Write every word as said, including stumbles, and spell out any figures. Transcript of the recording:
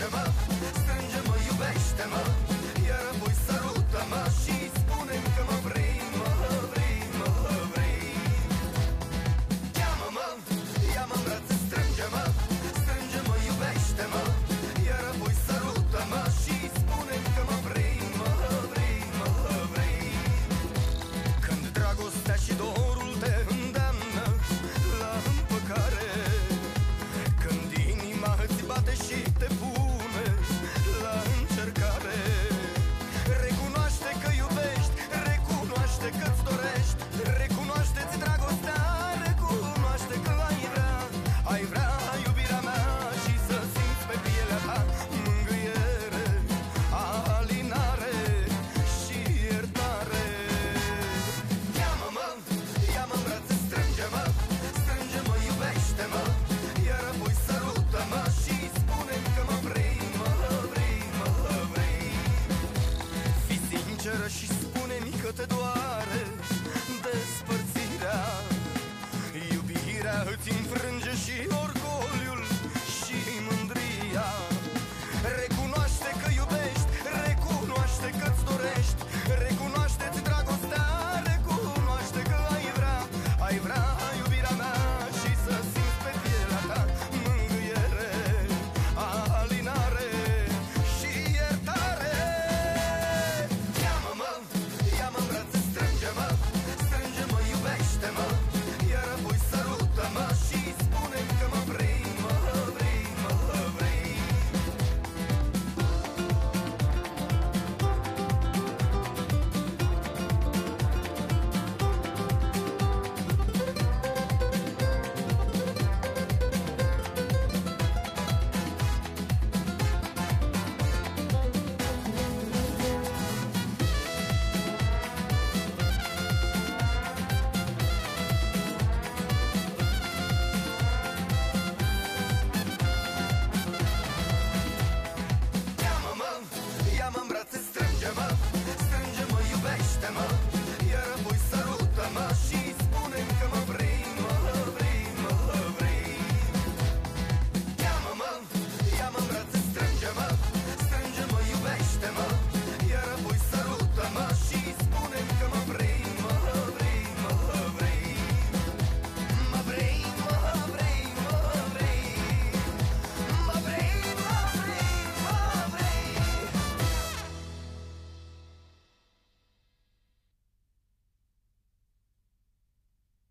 strânge-mă, strânge-mă, iubește-mă, iar apoi sărută-mă și spune-mi că mă vrei, mă vrei, mă vrei. Cheamă-mă, ia-mă în brațe, strânge-mă, strânge-mă, iubește-mă, iar apoi sărută-mă și spune-mi că mă vrei, mă vrei, mă vrei. Când dragostea și dorul te îndeamnă la împăcare, când inima îți bate și te pune la încercare, recunoaște că iubești, recunoaște că-ți dorești, recunoaște-ți dragostea, recunoaște că ai vrea, ai vrea iubirea mea și să simți pe pielea ta mângâiere, alinare și iertare. Cheamă-mă, ia-mă în brațe, strânge-mă, strânge-mă, iubește-mă, iar apoi sărută-mă și spune-mi că mă vrei, mă vrei, mă vrei. Fii sinceră și spune-mi că te doare despărțirea, iubirea îți înfrânge